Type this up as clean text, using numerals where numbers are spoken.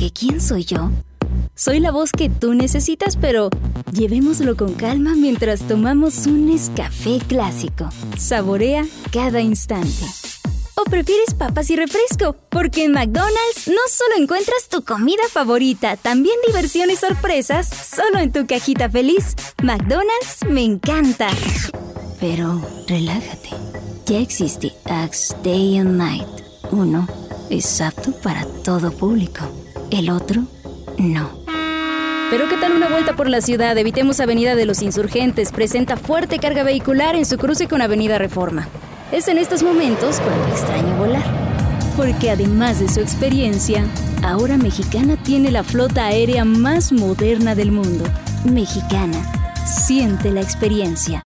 Porque ¿quién soy yo? Soy la voz que tú necesitas, pero llevémoslo con calma mientras tomamos un Nescafé clásico. Saborea cada instante. ¿O prefieres papas y refresco? Porque en McDonald's no solo encuentras tu comida favorita, también diversión y sorpresas solo en tu cajita feliz. McDonald's me encanta. Pero relájate. Ya existe Axe Day and Night. Uno es apto para todo público. El otro, no. Pero ¿qué tal una vuelta por la ciudad? Evitemos Avenida de los Insurgentes. Presenta fuerte carga vehicular en su cruce con Avenida Reforma. Es en estos momentos cuando extraño volar. Porque además de su experiencia, ahora Mexicana tiene la flota aérea más moderna del mundo. Mexicana, siente la experiencia.